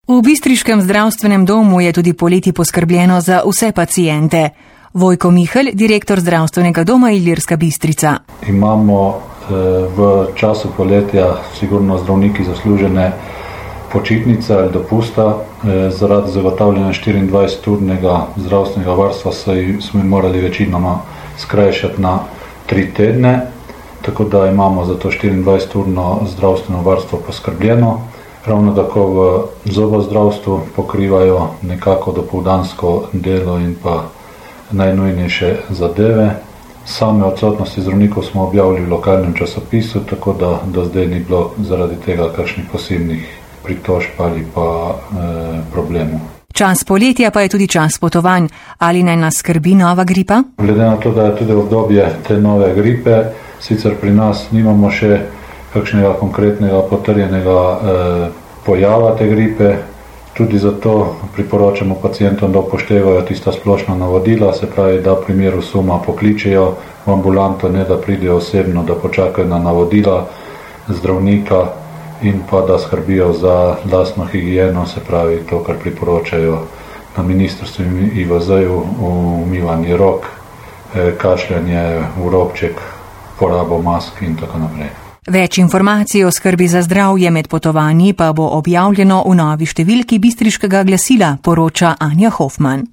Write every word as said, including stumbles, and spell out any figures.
V bistriškem zdravstvenem domu je tudi poleti poskrbljeno za vse paciente. Vojko Mihelj, direktor zdravstvenega doma Ilirska Bistrica. Imamo v času poletja sigurno zdravniki zaslužene počitnice ali dopusta. Zaradi zagotavljanja štiriindvajseturnega zdravstvenega varstva smo jim morali večinoma skrajšati na tri tedne, tako da imamo za to štiriindvajseturno zdravstveno varstvo poskrbljeno. Ravno tako v zobozdravstvu pokrivajo nekako dopoldansko delo in pa najnujnejše zadeve. Same odsotnosti zdravnikov smo objavili v lokalnem časopisu, tako da do zdaj ni bilo zaradi tega kakšnih posebnih pritožb ali pa e, problemov. Čas poletja pa je tudi čas potovanj. Ali naj nas skrbi nova gripa? Glede na to, da je tudi obdobje te nove gripe, sicer pri nas nimamo še kakšnega konkretnega potrjenega e, pojava te gripe, tudi zato priporočamo pacientom, da upoštevajo tista splošna navodila, se pravi, da v primeru suma pokličejo v ambulanto, ne da pridejo osebno, da počakajo na navodila zdravnika in pa da skrbijo za lastno higieno, se pravi to, kar priporočajo na ministrstvu in I V Z-ju, umivanje rok, kašljanje v robček, porabo mask in tako naprej. Več informacij o skrbi za zdravje med potovanji pa bo objavljeno v novi številki bistriškega glasila, poroča Anja Hofman.